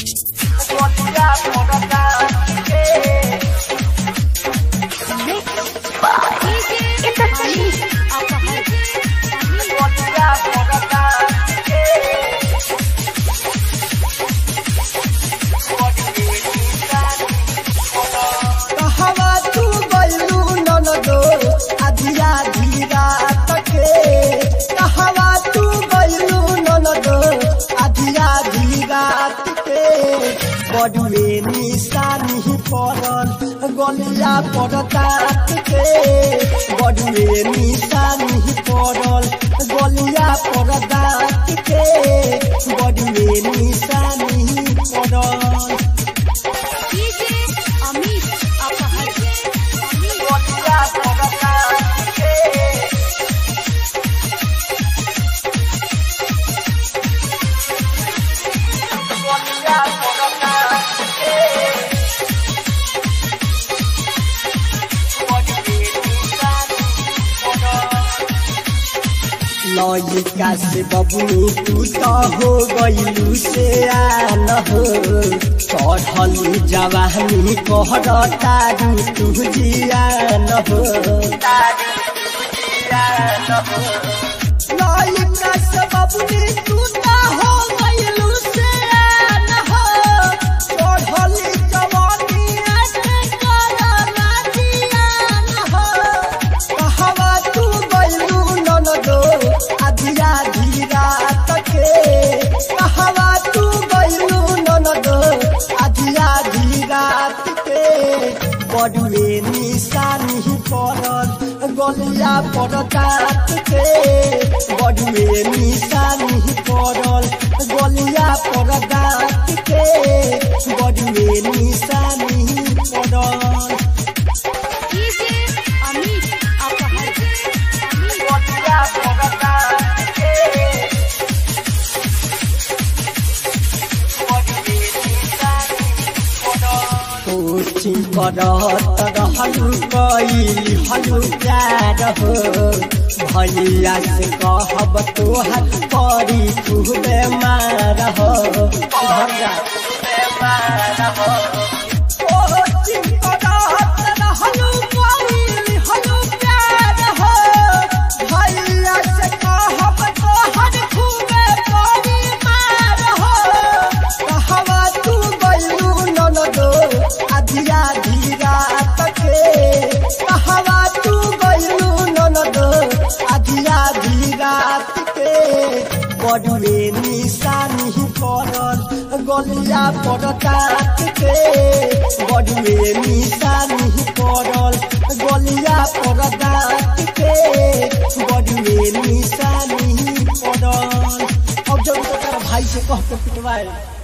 बड़ुए निशानी पड़ल गलिया पर दाँत के बड़ुए निशानी पड़ल गलिया पर दाँत के बड़ुए निशानी पड़ल गलिया पर दाँत के गलिया पर लइका से बबुनी तू तो हो गइलू से आन हो चढ़ल जवानी कहर तारू तू जियान हो लइका से बबुनी तू तो हो गइलू से आन हो चढ़ल जवानी कहर जियान हो कहवा तू गइलू ननदो आधिया धीरा तके कहवा तू गइलू ननदो आधिया धीरा तके बड़ुए निशानी पड़ल गलिया पर दाँत के बड़ुए निशानी पड़ल गलिया पर दाँत के बड़ुए निशानी पड़ल करत रहलू कैली हलू प्यार हो भैया से कहब तोहर परी खूबे मार हो बड़ुए निशानी पड़ल गलिया पर दाँत के बड़ुए निशानी पड़ल गलिया पर दाँत के बड़ुए निशानी पड़ल। अब जब भाई से कह के पिटवाए।